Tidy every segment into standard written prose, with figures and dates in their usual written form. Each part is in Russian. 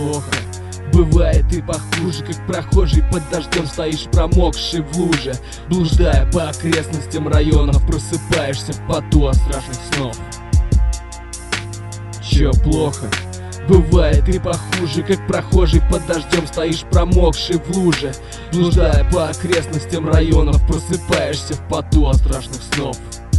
плохо? Бывает и похуже, как прохожий под дождем стоишь промокший в луже, блуждая по окрестностям районов, просыпаешься в поту от страшных снов. Чё плохо? Бывает и похуже, как прохожий под дождем стоишь промокший в луже, блуждая по окрестностям районов, просыпаешься в поту от страшных снов.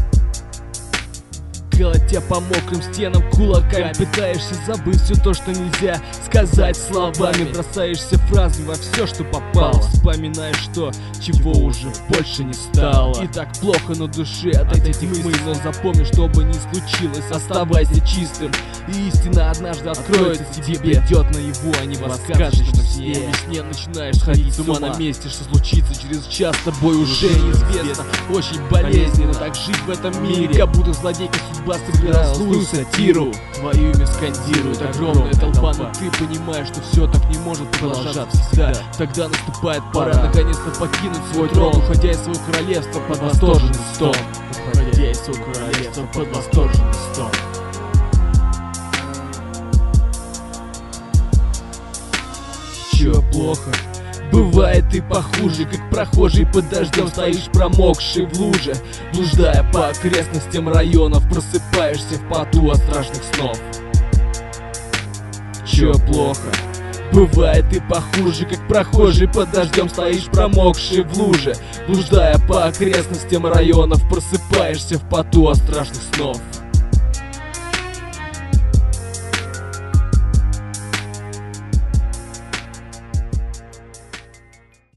Колотя по мокрым стенам кулаками, пытаешься забыть все то, что нельзя сказать словами, бросаешься фразами во все, что попало, вспоминаешь то, чего уже больше не стало. И так плохо на душе от этих мыслей, но запомни, что бы ни случилось, оставайся чистым, и истина однажды откроется тебе. Идет наяву, а не в сказочном сне. В сне начинаешь ходить с ума на месте, что случится через час, с тобой уже неизвестно. Очень болезненно так жить в этом мире, как будто злодейка судьба сыграла злую сатиру. Твое имя скандирует огромная толпа, но ты понимаешь, что все так не может продолжаться всегда. Тогда наступает пора наконец-то покинуть свой трон, уходя из своего королевства под восторженный стон. Уходя из своего королевства под восторженный стон. Чё плохо? Бывает и похуже, как прохожий под дождем стоишь промокший в луже, блуждая по окрестностям районов, просыпаешься в поту от страшных снов. Чё плохо? Бывает и похуже, как прохожий под дождем стоишь промокший в луже, блуждая по окрестностям районов, просыпаешься в поту от страшных снов.